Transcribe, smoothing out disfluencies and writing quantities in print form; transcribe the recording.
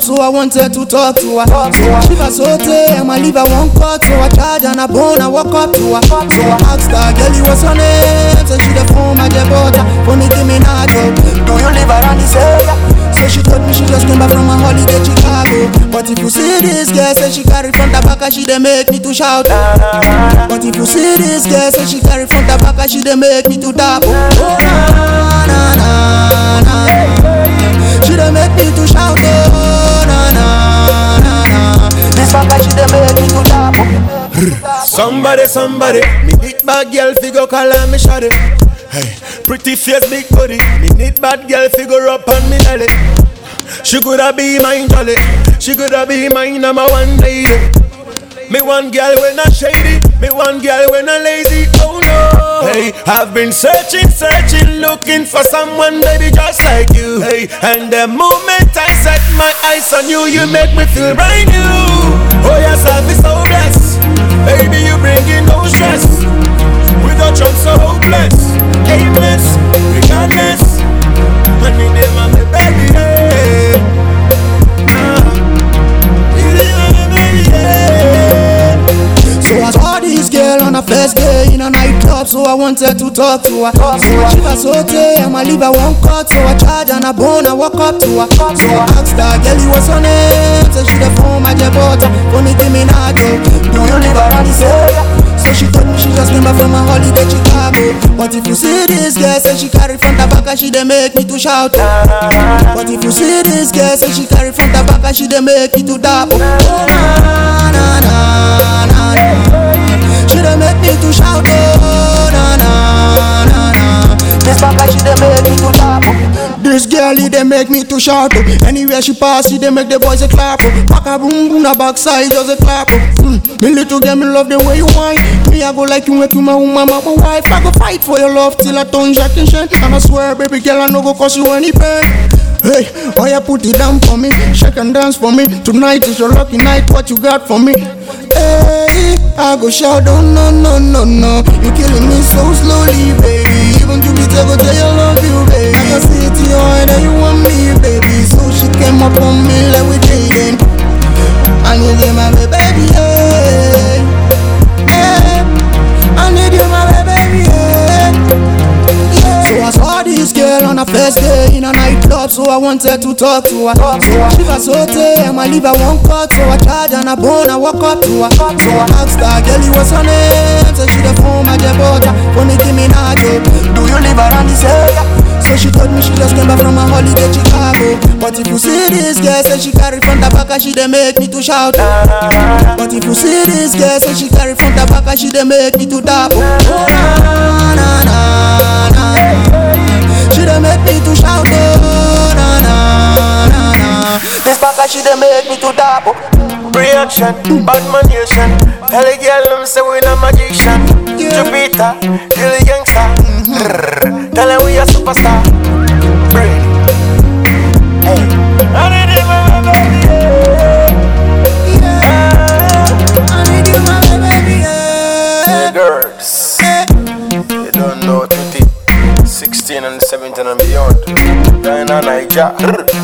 club, so I wanted to talk to her. She was so tight, and my liver won't cut, so I charge and I bone, I walk up to her. So I asked her, girl, you what's her name? So she the phone, my butter, for me, give me not joke. Do you live around this area? So she told me she just came back from a holiday Chicago. But if you see this girl, say she carry front and back, and she dey make me to shout. But if you see this girl, say she carry front and back, and she dey make me to tap. Oh na na na na, she dey make me to shout. Oh na na na na, this back she dey make me to tap. Somebody, me big bad girl figure call and me shawty. Hey, pretty face, big body. Me need bad girl figure up on me belly. She coulda be mine jolly. She coulda be mine number one lady. Me one girl when not shady. Me one girl when not lazy. Oh no. Hey, I've been searching, looking for someone baby just like you. Hey, and the moment I set my eyes on you, you make me feel brand new. Oh yes, I'll be so blessed. Baby, you bringing no stress. Without you, I'm so hopeless, aimless, regardless. I need them on me, baby. Hey. So I saw this girl on the first day in a nightclub, so I wanted to talk to her. So she was so tight, and my liver won't cut, so I charge and I bone, I walk up to her. So I asked her, girl, you what's her name? So she the phone, my butter, for me, give me not joke. Do you live around this area? So she told me she just came back from a holiday Chicago. But if you see this girl, say she carry front and back, and she dey make me to shout. But if you see this girl, say she carry front and back, and she dey make me to tap. Oh na na na na, she dey make me to shout. Oh na na na na, this back she dey make me to tap. This girl, they make me to shout. Anywhere she pass, they make the boys a clap. Back a boom boom, a backside just a clap. Me little girl, me love the way you whine. Me I go like you make you my woman, my wife. I go fight for your love till I turn Jack and Shen. And I swear, baby girl, I no go cause you any pain. Hey, oh yeah, put it down for me, shake and dance for me. Tonight is your lucky night, what you got for me? Hey, I go shout, oh no, no, no, no. You killing me so slowly, baby. Even Jupiter go tell you love you, baby. I can see it in your eye that you want me, baby. So she came up on me like we dating. I need you, my baby, hey. Hey, I need you, my baby, hey. So I saw this girl on the first day in a nightclub, so I wanted to talk to her. So she was so tight, and my liver won't cut, so I charge and I bone, I walk up to her. So I asked her, girl, you what's her name? So she the phone, my butter, for me, give me not joke. Do you live around this area? So she told me she just came back from a holiday Chicago. But if you see this girl, say she carry front and back, and she dey make me to shout. But if you see this girl, say she carry front and back, and she dey make me to tap. Oh na na na na, she dey make me to shout. Oh na na na na, this back she dey make me to tap. Reaction, bad man nation. Tell the girl them say we no magician. Jupiter, kill the gangster. Tell her we a superstar. Brain. Hey, I need you, my baby. I need you, my baby. Hey, girls, you don't know 16 and 17 and beyond. Diana Niger.